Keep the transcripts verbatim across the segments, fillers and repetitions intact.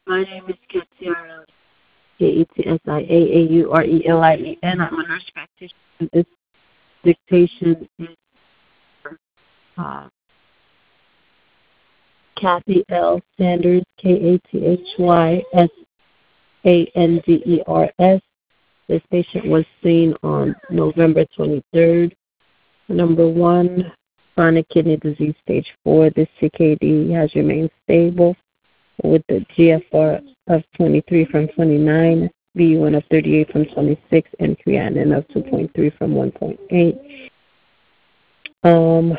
My name is Katiara, K E T S I A A U R E L I E N. I'm a nurse practitioner. This dictation is for uh, Kathy L. Sanders, K A T H Y S A N D E R S. This patient was seen on November twenty-third. Number one, chronic kidney disease stage four. This C K D has remained stable with the G F R of twenty-three from twenty-nine, B U N of thirty-eight from twenty-six, and creatinine of two point three from one point eight. Um,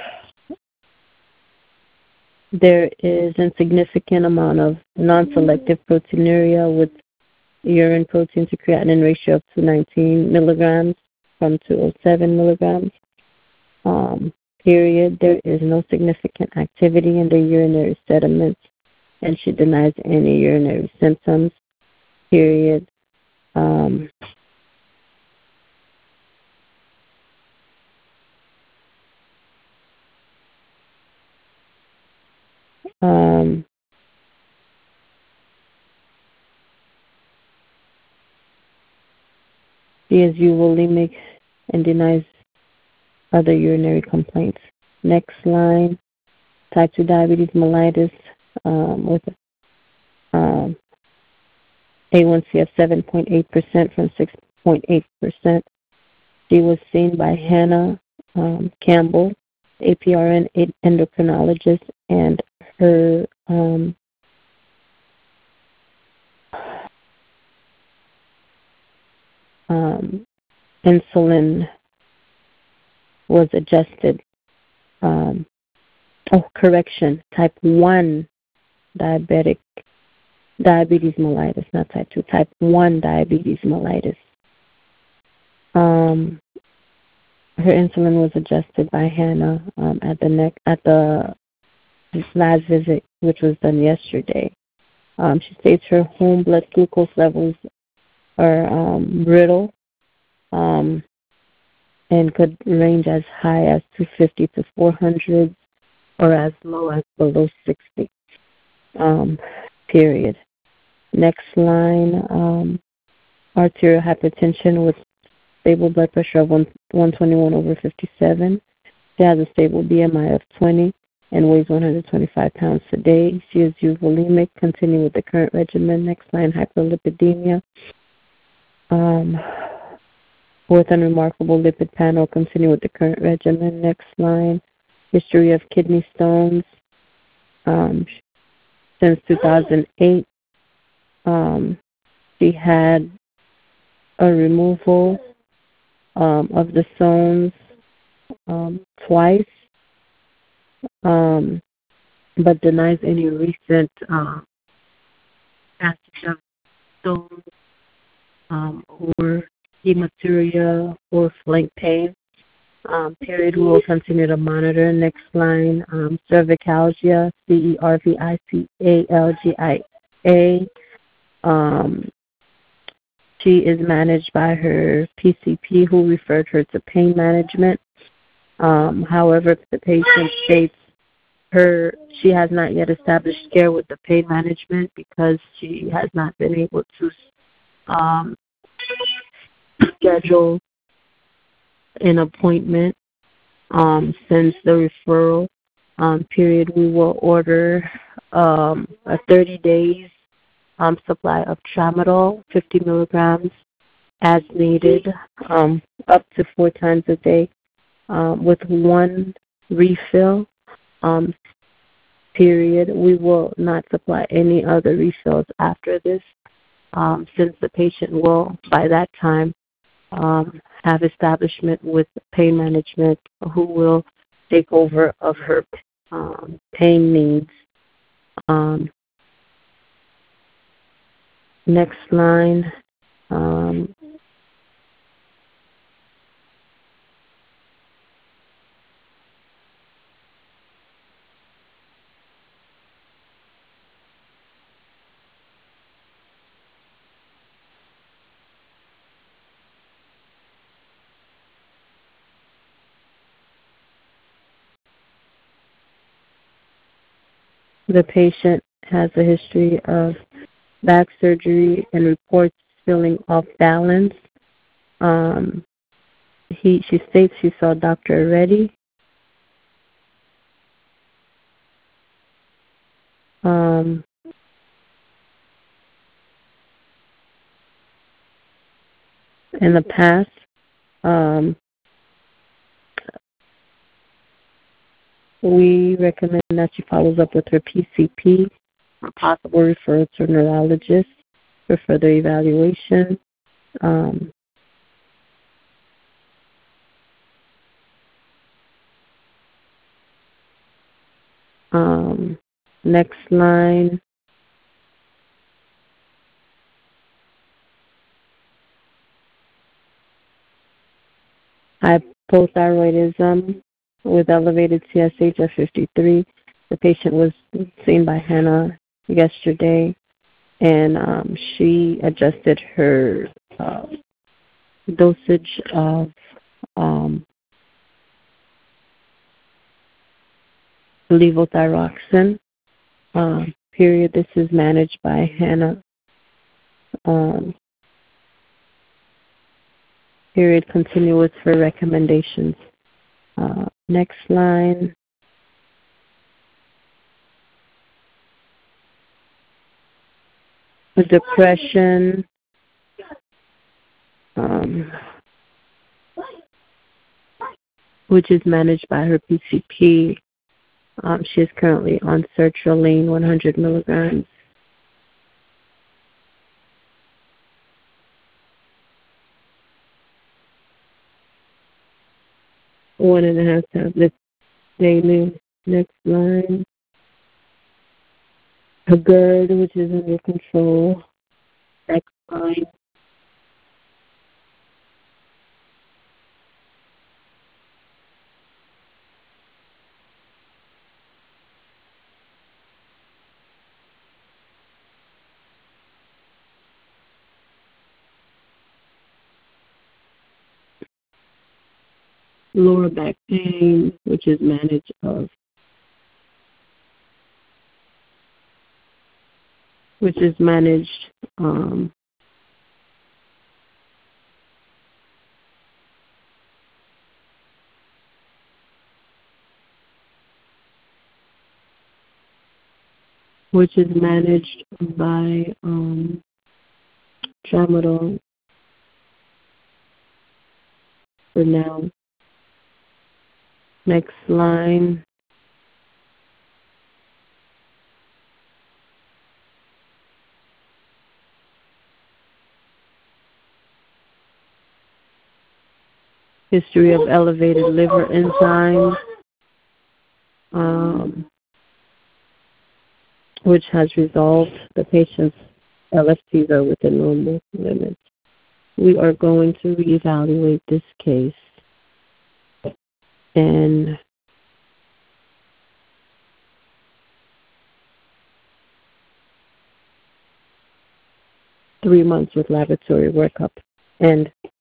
there is a significant amount of non-selective proteinuria with urine protein to creatinine ratio of two hundred nineteen milligrams from two hundred seven milligrams. Um, period. There is no significant activity in the urinary sediments, and she denies any urinary symptoms. Period. Um, um, she is urolemic and denies other urinary complaints. Next line, type two diabetes mellitus um, with um, A one C of seven point eight percent from six point eight percent. She was seen by Hannah um, Campbell, A P R N endocrinologist, and her um, um, insulin was adjusted. Um, oh, correction, type one diabetic diabetes mellitus, not type two, type one diabetes mellitus. Um, her insulin was adjusted by Hannah um, at the neck at the last visit, which was done yesterday. Um, she states her home blood glucose levels are um, brittle um, and could range as high as two fifty to four hundred or as low as below sixty. Um, period. Next line, um, arterial hypertension with stable blood pressure of one twenty-one over fifty-seven. She has a stable B M I of twenty and weighs one hundred twenty-five pounds a day. She is euvolemic. Continue with the current regimen. Next line, hyperlipidemia. Um, with unremarkable lipid panel. Continue with the current regimen. Next line, history of kidney stones um, since two thousand eight. Um, she had a removal um, of the stones um, twice, um, but denies any recent uh, passage of stones um, or hematuria or flank pain. Um, period. We will continue to monitor. Next line, um, cervicalgia, C E R V I C A L G I A. Um, she is managed by her P C P, who referred her to pain management. Um, however, the patient states her she has not yet established care with the pain management because she has not been able to um, schedule an appointment um, since the referral um, period. We will order um, a thirty days um, supply of tramadol, fifty milligrams as needed, um, up to four times a day, um, with one refill. Um, period. We will not supply any other refills after this, um, since the patient will, by that time, um, have establishment with pain management who will take over of her um, pain needs. Um, next line. Um, the patient has a history of back surgery and reports feeling off balance. Um, he, she states she saw a doctor already. Um, in the past, um, we recommend that she follows up with her P C P for possible referral to a neurologist for further evaluation. Um, um, next line. Hypothyroidism with elevated T S H at fifty-three. The patient was seen by Hannah yesterday, and um, she adjusted her uh, dosage of um, levothyroxine. Uh, period. This is managed by Hannah. Um, period. Continue with her recommendations. Uh, next line. The depression. Um, which is managed by her P C P. Um, she is currently on sertraline, one hundred milligrams. One and a half tablets daily. Next line. Her GERD, which is under control. Next line. Lower back pain, which is managed of, which is managed um, which is managed by um, tramadol for now. Next line. History of elevated liver enzymes, um, which has resolved. The patient's L F Ts are within normal limits. We are going to reevaluate this case in three months with laboratory workup and